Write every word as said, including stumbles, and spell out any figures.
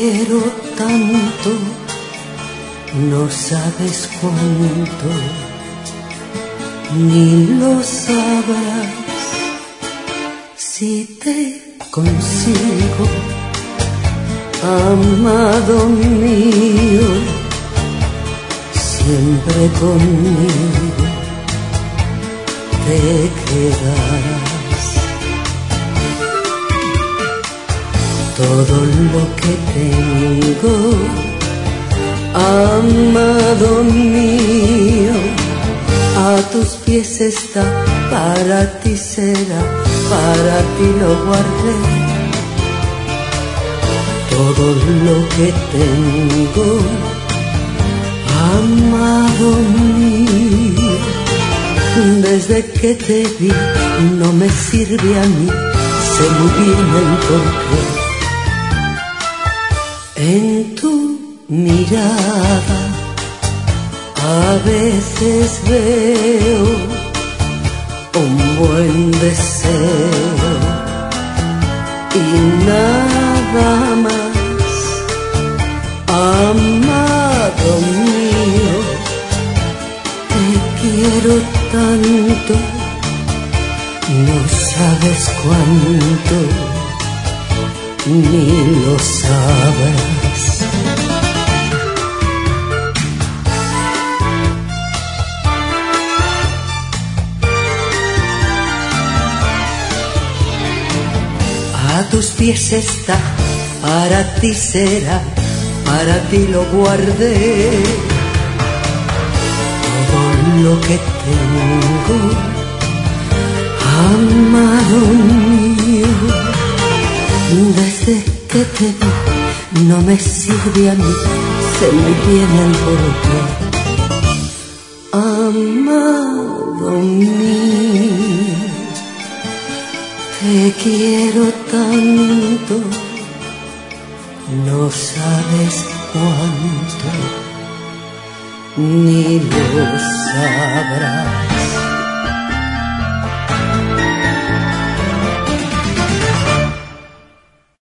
quiero tanto, no sabes cuánto, ni lo sabrás si te consigo, amado mío, siempre conmigo te quedarás. Todo lo que tengo, amado mío, a tus pies está, para ti será, para ti lo guardé. Todo lo que tengo, amado mío, desde que te vi no me sirve a mí, sé muy bien el porqué. En tu mirada a veces veo un buen deseo y nada más, amado mío, te quiero tanto, no sabes cuánto, ni lo sabrás. A tus pies está, para ti será, para ti lo guardé. Todo lo que tengo, amado mío, desde que te vi no me sirve a mí, sé muy bien el porqué. Amado mío, te quiero tanto, no sabes cuánto, ni lo sabrás.